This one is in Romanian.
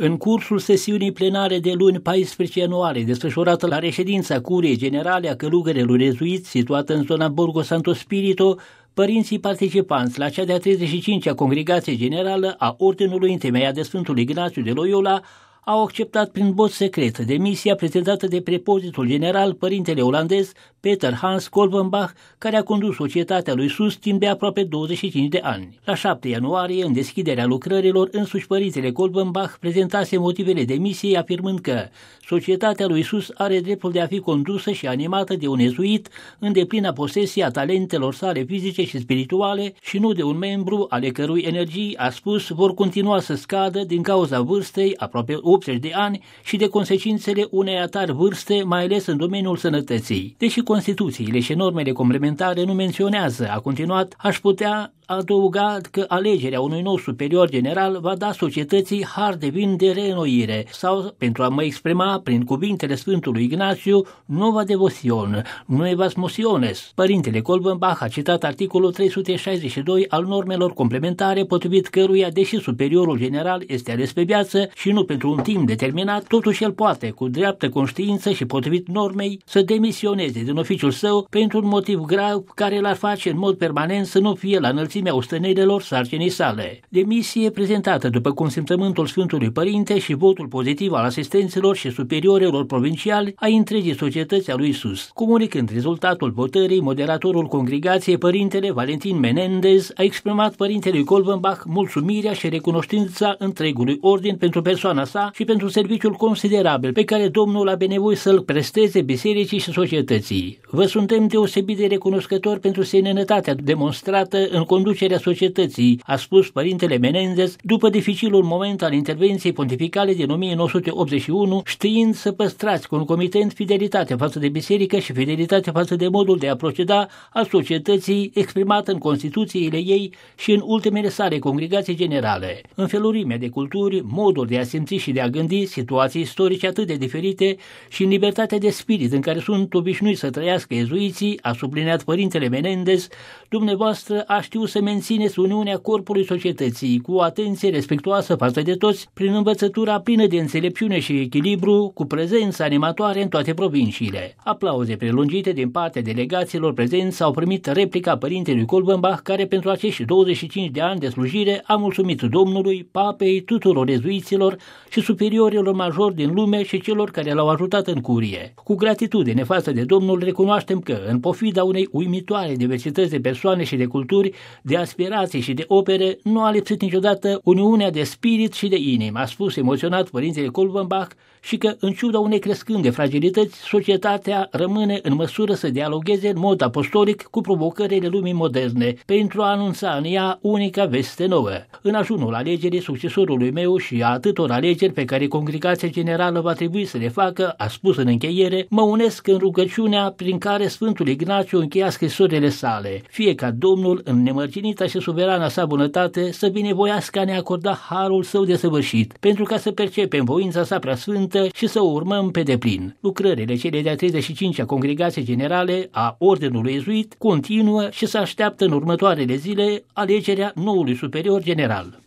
În cursul sesiunii plenare de luni 14 ianuarie, desfășurată la reședința Curiei Generale a Călugărilor Jezuiți, situată în zona Borgo Santo Spirito, părinții participanți la cea de-a 35-a Congregație Generală a Ordinului întemeiat de Sfântul Ignațiu de Loyola au acceptat prin vot secret demisia prezentată de prepozitul general, părintele olandez Peter Hans Kolvenbach, care a condus Societatea lui Sus timp de aproape 25 de ani. La 7 ianuarie, în deschiderea lucrărilor, însuși părintele Kolvenbach prezentase motivele demisiei, afirmând că Societatea lui Sus are dreptul de a fi condusă și animată de un jezuit în deplina posesie a talentelor sale fizice și spirituale și nu de un membru ale cărui energii, a spus, vor continua să scadă din cauza vârstei, aproape 80 de ani, și de consecințele unei atari vârste, mai ales în domeniul sănătății. Deși Constituțiile și normele complementare nu menționează, a continuat, aș putea adăuga că alegerea unui nou superior general va da societății har de vin de reînnoire sau, pentru a mă exprima prin cuvintele Sfântului Ignațiu, nova devoțion, nuevas mociones. Părintele Kolvenbach a citat articolul 362 al normelor complementare, potrivit căruia, deși superiorul general este ales pe viață și nu pentru un timp determinat, totuși el poate, cu dreaptă conștiință și potrivit normei, să demisioneze din oficiul său pentru un motiv grav care l-ar face în mod permanent să nu fie la înălțimea ostenelelor sarcinii sale. Demisie prezentată după consimțământul Sfântului Părinte și votul pozitiv al asistenților și superiorilor provinciali ai întregii societăți a lui Isus. Comunicând rezultatul votării, moderatorul congregației, părintele Valentin Menendez, a exprimat părintelui Kolvenbach mulțumirea și recunoștința întregului ordin pentru persoana sa și pentru serviciul considerabil pe care Domnul a benevoit să-l presteze bisericii și societății. Vă suntem deosebit de recunoscători pentru seninătatea demonstrată în conducerea societății, a spus părintele Menendez după dificilul moment al intervenției pontificale din 1981, știind să păstrați concomitent fidelitatea față de biserică și fidelitatea față de modul de a proceda a societății exprimată în Constituțiile ei și în ultimele sale congregații generale. Înfelurimea de culturi, modul de a simți și de a gândi, situații istorice atât de diferite și în libertatea de spirit în care sunt obișnuiți să trăiască jezuiții, a subliniat părintele Menendez, dumneavoastră a știut să mențineți uniunea corpului societății cu o atenție respectuoasă față de toți, prin învățătura plină de înțelepciune și echilibru, cu prezență animatoare în toate provinciile. Aplauze prelungite din partea delegaților prezenți au primit replica părintelui Kolvenbach, care pentru acești 25 de ani de slujire a mulțumit Domnului, papei, tuturor jezuiților și superiorilor majori din lume și celor care l-au ajutat în curie. Cu gratitudine față de Domnul recunoaștem că, în pofida unei uimitoare diversități de persoane și de culturi, de aspirații și de opere, nu a lipsit niciodată uniunea de spirit și de inimă, a spus emoționat părintele Kolvenbach, și că, în ciuda unei crescânde fragilități, societatea rămâne în măsură să dialogueze în mod apostolic cu provocările lumii moderne pentru a anunța în ea unica veste nouă. În ajunul alegerii succesorului meu și a atâtor alegeri pe care Congregația Generală va trebui să le facă, a spus în încheiere, mă unesc în rugăciunea prin care Sfântul Ignațiu încheia scrisorile sale, fie ca Domnul, în nemărginita și suverana sa bunătate, să binevoiască a ne acorda harul său desăvârșit, pentru ca să percepem voința sa preasfântă și să o urmăm pe deplin. Lucrările cele de-a 35-a Congregație Generale a Ordinului Jezuit continuă și se așteaptă în următoarele zile alegerea noului superior general.